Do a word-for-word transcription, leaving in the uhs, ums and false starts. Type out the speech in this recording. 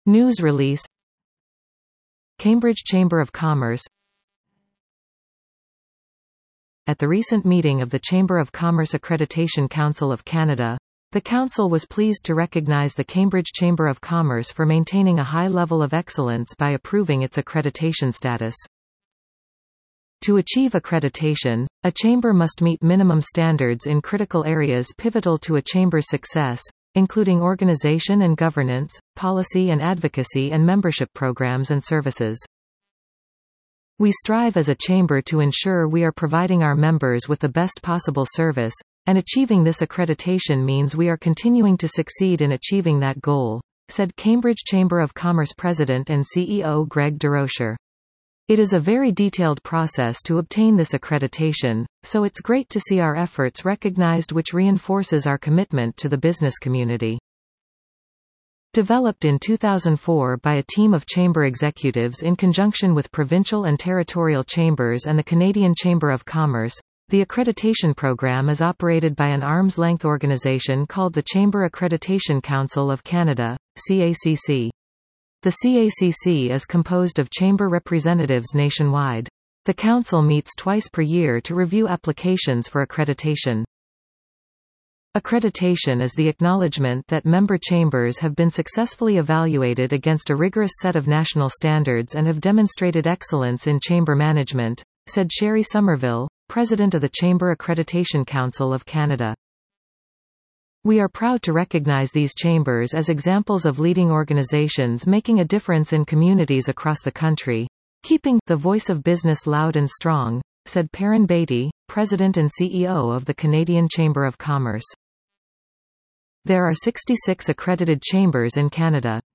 News release. Cambridge Chamber of Commerce. At the recent meeting of the Chamber of Commerce Accreditation Council of Canada, the Council was pleased to recognise the Cambridge Chamber of Commerce for maintaining a high level of excellence by approving its accreditation status. To achieve accreditation, a chamber must meet minimum standards in critical areas pivotal to a chamber's success, including organization and governance, policy and advocacy, and membership programs and services. We strive as a chamber to ensure we are providing our members with the best possible service, and achieving this accreditation means we are continuing to succeed in achieving that goal, said Cambridge Chamber of Commerce President and C E O Greg DeRocher. It is a very detailed process to obtain this accreditation, so it's great to see our efforts recognized, which reinforces our commitment to the business community. Developed in two thousand four by a team of chamber executives in conjunction with provincial and territorial chambers and the Canadian Chamber of Commerce, the accreditation program is operated by an arm's-length organization called the Chamber Accreditation Council of Canada, C A C C. The C A C C is composed of chamber representatives nationwide. The council meets twice per year to review applications for accreditation. Accreditation is the acknowledgement that member chambers have been successfully evaluated against a rigorous set of national standards and have demonstrated excellence in chamber management, said Sherry Somerville, President of the Chamber Accreditation Council of Canada. We are proud to recognize these chambers as examples of leading organizations making a difference in communities across the country, keeping the voice of business loud and strong, said Perrin Beatty, President and C E O of the Canadian Chamber of Commerce. There are sixty-six accredited chambers in Canada.